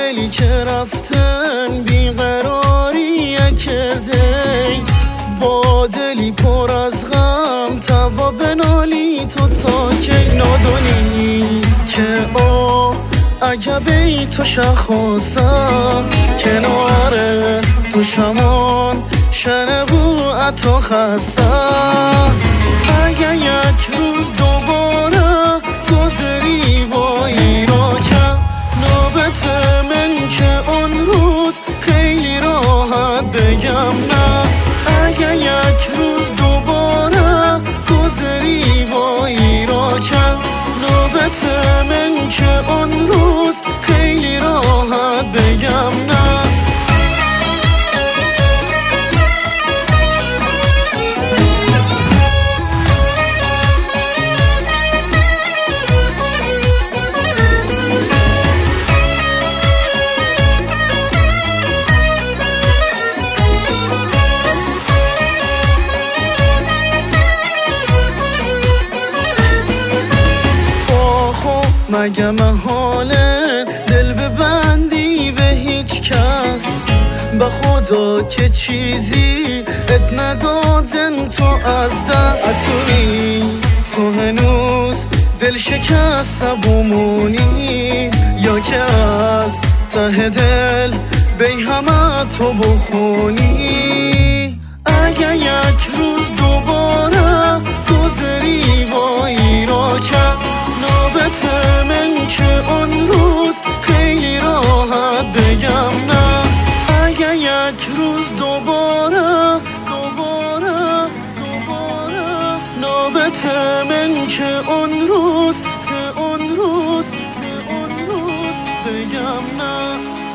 دلی که رفتن بیقراری کرده، با دلی پر از غم توا بنالی تو تا کی ندانی که او عجبه تو شخصم کنار تو شمان شنبو اتو خستم. اگه یک روز دوباره گذری با ایراکم نوبت من که اون روز خیلی راحت بگم نه. اگه یک روز دوباره گذری با ایراکم نوبت من که اون روز خیلی راحت بگم نه. مگه محاله دل ببندی به هیچ کس، به خدا که چیزی ات ندادن تو از دست. اصولی تو هنوز دل شکسته بمونی یا که از ته دل بی همه تو بخونی. اگه یک روز دوباره گذری با ایراکم نوبت من که اون روز خیلی راحت بگم نه. اگه یک روز دوباره نوبت من که اون روز بگم نه.